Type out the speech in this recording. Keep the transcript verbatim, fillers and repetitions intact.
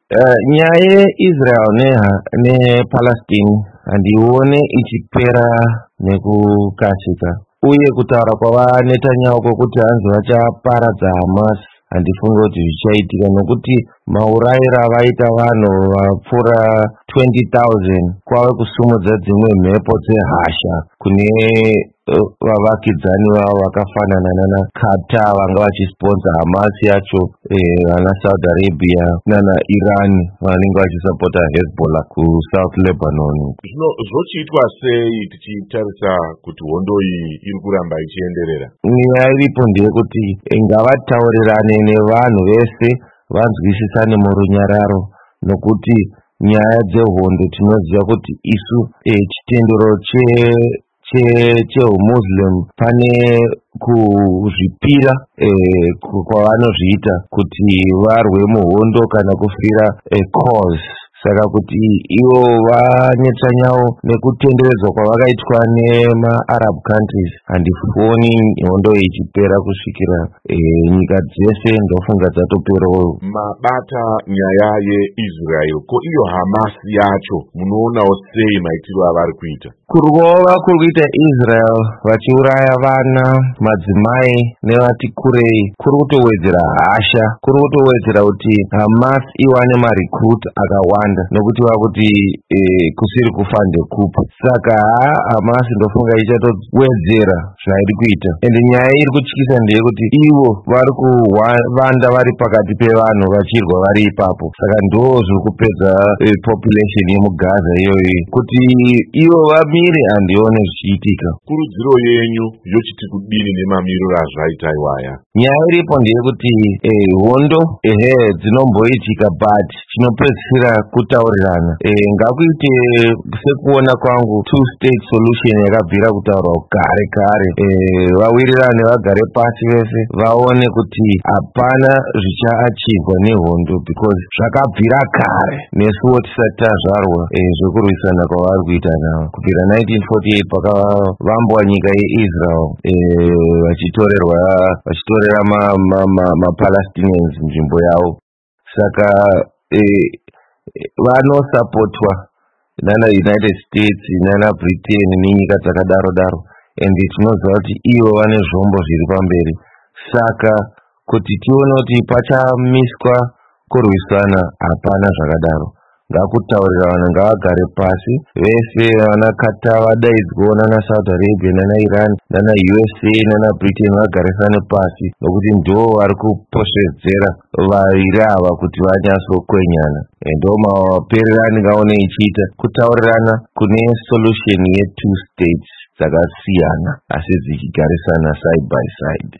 Uh, nyaya yeIsrael neha nePalestine handione ichipera nekukasika, uye kutaura kwava Netanyahu kwokuti hanzi vachaparadza Hamas handifungi kuti zvichaitika, nokuti maurayiro avaita vanhu vapfuura twenty thousand kwave kusumudza dzimwe mhepo dzehasha kune uh, vavakidzani vavo vakafanana nana Qatar vanga vachisponsa Hamas yacho, eh, vana Saudi Arabia nana Iran vanenge vachisapota Hezbollah kuSouth Lebanon. Zvino zvochiitwa sei tichitarisa kuti hondo iyi iri kuramba ichienderera? Nyaya iripo ndeyekuti ngavataurirane nevanhu vese vanzwisisane murunyararo, nokuti nyaya dzehondo tinoziva kuti isu eh, chitendero che chemuslim pane kuzvipira eh, kwavanozviita kuti varwe muhondo kana kufira eh, cause. Saka kuti ivo vaNetanyahu nekutenderedzwa kwavakaitwa nemaArab countries handifoni hondo ichipera kusvikira e, nyika dzese ndofunga dzatoperawo. Mabata nyaya yeIsrael, ko iyo Hamas yacho munoonawo sei maitiro avari kuita? Kurikova kuri kuita Israel vachiuraya vana, madzimai nevati kurei kuri kutowedzera hasha, kuri kutowedzera kuti Hamas iwane marecruit akawanda, nokuti vakuti e, kusiri kufa ndekupa. Saka Hamas ndofunga ichatowedzera zvairi kuita, ende nyaya iri kutyisa ndeyekuti ivo vari kuvanda vari pakati pevanhu vachirwa vari ipapo. Saka ndo zviri kupedza e, population yemuGaza iyoyi, kuti ivo vamire handione zvichiitika. Kurudziro yenyu yochiti kudini nemamiriro azvaita iwaya? Nyaya iripo ndeyekuti eh, hondo ehe dzinomboitika, but chinopedzisira kutaurirana. Eh, ngakuite sekuona kwangu two state solution yakabvira kutaurwa kare kare. Eh, vawirirane vagare pasi vese vaone kuti hapana zvichaachirwa nehondo, because zvakabvira kare nesuwo tisati tazvarwa eh, zvekurwisana kwavari kuita navo kubvira nineteen forty-eight pakavambwa nyika yeIsrael eh, vachitorerwa vachitorera maPalestinians ma, ma, ma nzvimbo yavo. Saka eh, vanosapotwa nana United States nana Britain nenyika dzakadaro daro, and tinoziva kuti ivo vane zvombo zviri pamberi. Saka kuti tione kuti pachamiswa kurwisana hapana zvakadaro. Ngakutaurirana, ngavagare pasi vese, vana Qatar vadaidzwawo nana Saudi Arabia nana Iran nana U S A nana Britain vagarisane pasi, nokuti ndo vari kuposhedzera vaviri ava kuti vanyatsokwenyana. Ndo maperero andingaone ichiita kutaurirana kune solution ye two states dzakasiyana asi dzichigarisana side by side.